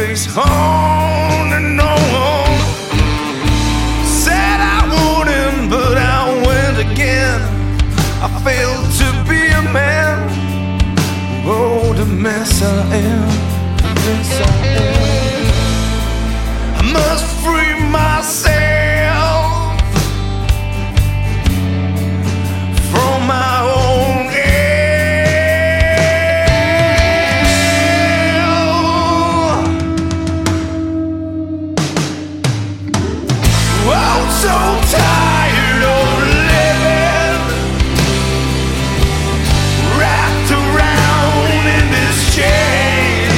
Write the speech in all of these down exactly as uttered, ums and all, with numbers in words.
race on and on. Said I wouldn't, but I went again. I failed to be a man. Oh, the mess I am, the mess I am. I must free myself from my own hell. I'm so tired of living wrapped around in this chain.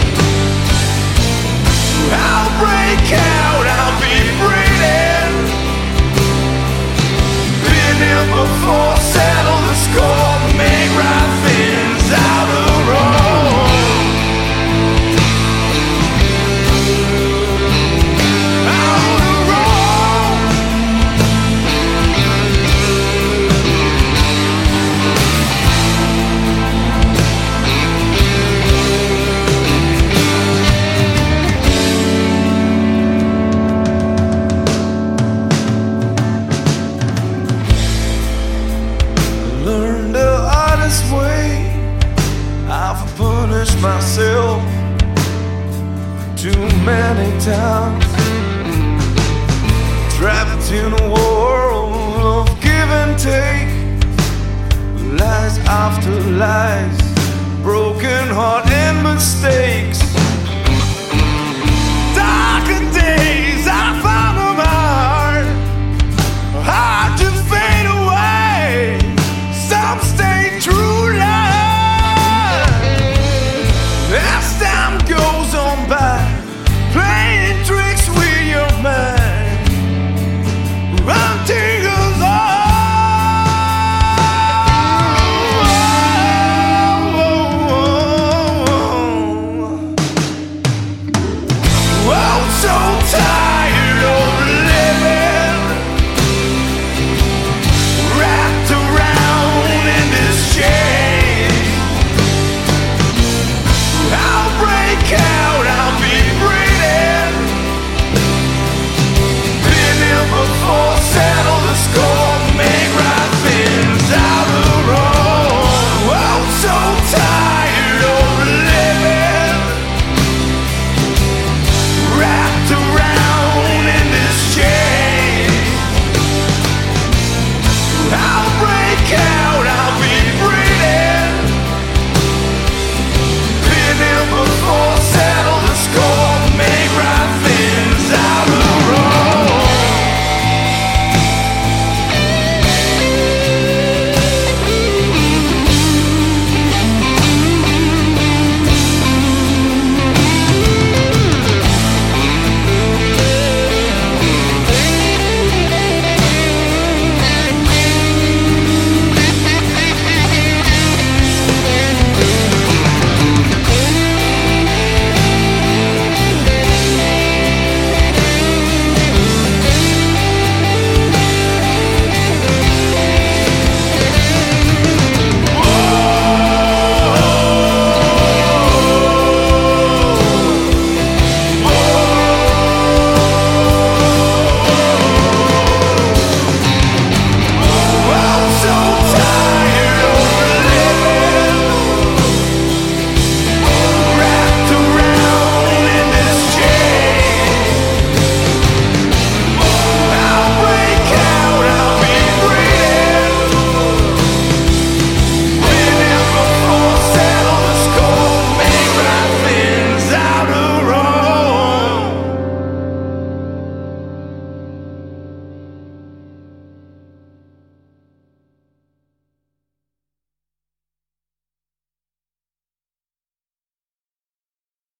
I'll break out, I'll be breathing. Been here before, settle the score, make right things out of wrong. Out of wrong. Learned the honest way. I've punished myself too many times. Trapped in a world of give and take, lies after lies, broken heart and mistakes.